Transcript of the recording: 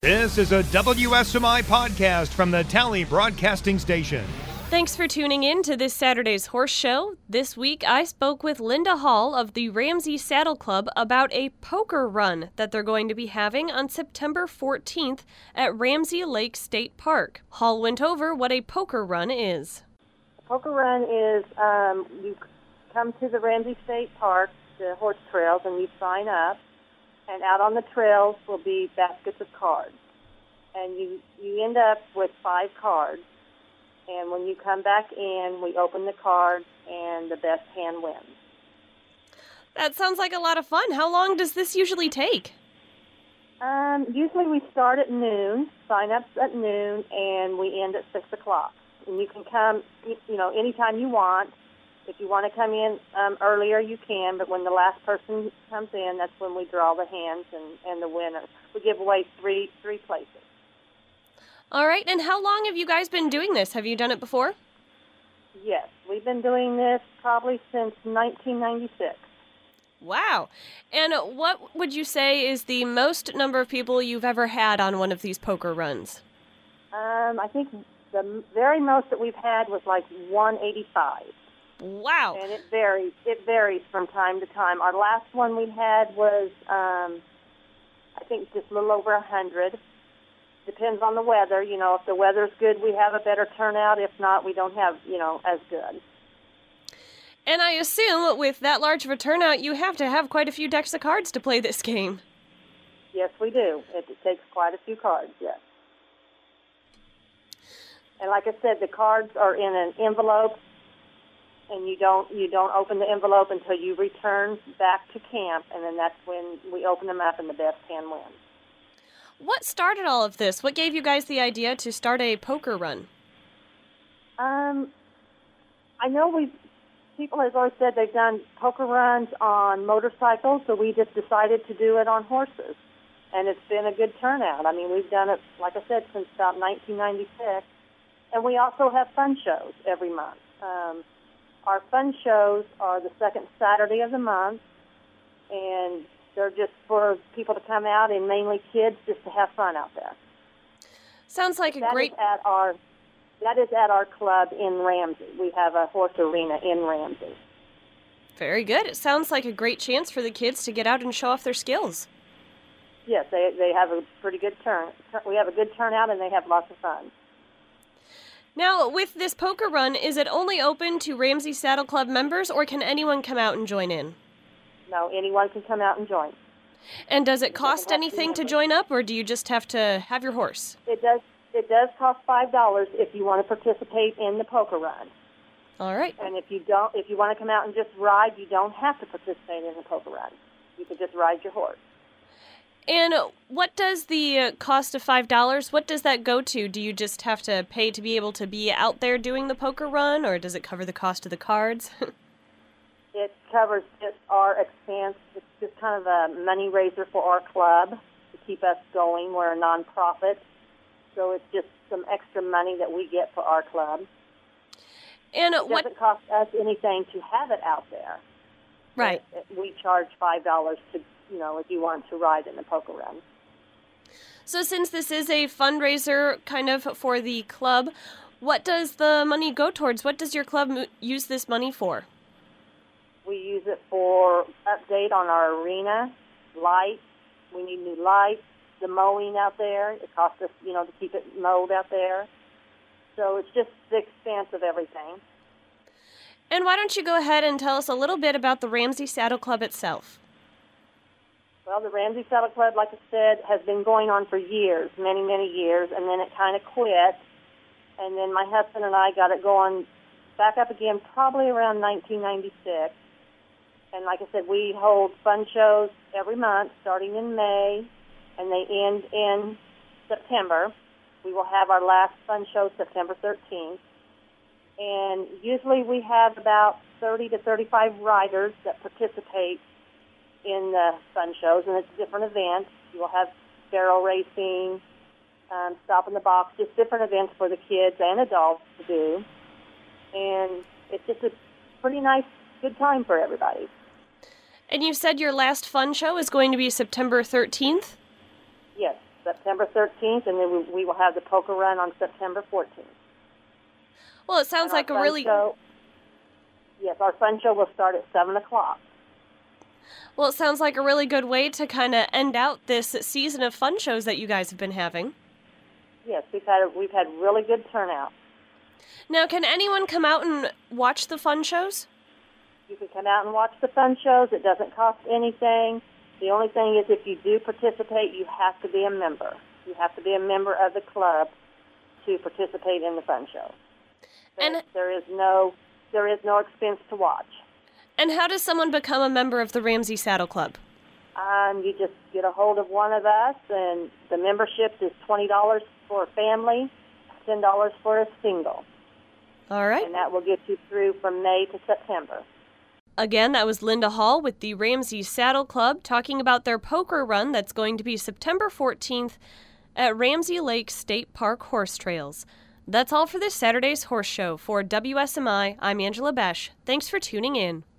This is a WSMI podcast from the Tally Broadcasting Station. Thanks for tuning in to this Saturday's Horse Show. This week, I spoke with Linda Hall of the Ramsey Saddle Club about a poker run that they're going to be having on September 14th at Ramsey Lake State Park. Hall went over what a poker run is. A poker run is you come to the Ramsey State Park, the horse trails, and you sign up. And out on the trails will be baskets of cards. And you end up with 5 cards. And when you come back in, we open the cards, and the best hand wins. That sounds like a lot of fun. How long does this usually take? Usually we start at noon, sign-ups at noon, and we end at 6 o'clock. And you can come, anytime you want. If you want to come in earlier, you can, but when the last person comes in, that's when we draw the hands and the winner. We give away three places. All right, and how long have you guys been doing this? Have you done it before? Yes, we've been doing this probably since 1996. Wow. And what would you say is the most number of people you've ever had on one of these poker runs? I think the very most that we've had was like 185. Wow. And it varies from time to time. Our last one we had was, I think, just a little over 100. Depends on the weather. If the weather's good, we have a better turnout. If not, we don't have, as good. And I assume with that large of a turnout, you have to have quite a few decks of cards to play this game. Yes, we do. It takes quite a few cards, yes. And like I said, the cards are in an envelope. And you don't open the envelope until you return back to camp, and then that's when we open them up and the best hand wins. What started all of this? What gave you guys the idea to start a poker run? I know people have always said they've done poker runs on motorcycles, so we just decided to do it on horses, and it's been a good turnout. I mean, we've done it, like I said, since about 1996, and we also have fun shows every month. Our fun shows are the second Saturday of the month, and they're just for people to come out and mainly kids just to have fun out there. Sounds like great... That is at our club in Ramsey. We have a horse arena in Ramsey. Very good. It sounds like a great chance for the kids to get out and show off their skills. Yes, they have a pretty good we have a good turnout, and they have lots of fun. Now, with this poker run, is it only open to Ramsey Saddle Club members, or can anyone come out and join in? No, anyone can come out and join. And does it cost anything to join up, or do you just have to have your horse? It does cost $5 if you want to participate in the poker run. All right. And if you want to come out and just ride, you don't have to participate in the poker run. You can just ride your horse. And what does the cost of $5, what does that go to? Do you just have to pay to be able to be out there doing the poker run, or does it cover the cost of the cards? It covers just our expense. It's just kind of a money raiser for our club to keep us going. We're a nonprofit, so it's just some extra money that we get for our club. And it doesn't cost us anything to have it out there. Right. We charge $5 to, if you want to ride in the poker run. So since this is a fundraiser kind of for the club, what does the money go towards? What does your club use this money for? We use it for update on our arena, lights. We need new lights, the mowing out there. It costs us, to keep it mowed out there. So it's just the expense of everything. And why don't you go ahead and tell us a little bit about the Ramsey Saddle Club itself? Well, the Ramsey Saddle Club, like I said, has been going on for years, many, many years, and then it kind of quit. And then my husband and I got it going back up again probably around 1996. And like I said, we hold fun shows every month starting in May, and they end in September. We will have our last fun show September 13th. And usually we have about 30 to 35 riders that participate in the fun shows, and it's different events. You will have barrel racing, stop in the box, just different events for the kids and adults to do. And it's just a pretty nice, good time for everybody. And you said your last fun show is going to be September 13th? Yes. September 13th, and then we will have the poker run on September 14th. Well, it sounds like a really... Yes, our fun show will start at 7 o'clock. Well, it sounds like a really good way to kind of end out this season of fun shows that you guys have been having. Yes, we've had really good turnout. Now, can anyone come out and watch the fun shows? You can come out and watch the fun shows. It doesn't cost anything. The only thing is if you do participate, you have to be a member. You have to be a member of the club to participate in the fun show. And there is no expense to watch. And how does someone become a member of the Ramsey Saddle Club? You just get a hold of one of us, and the membership is $20 for a family, $10 for a single. All right. And that will get you through from May to September. Again, that was Linda Hall with the Ramsey Saddle Club talking about their poker run that's going to be September 14th at Ramsey Lake State Park Horse Trails. That's all for this Saturday's Horse Show. For WSMI, I'm Angela Besh. Thanks for tuning in.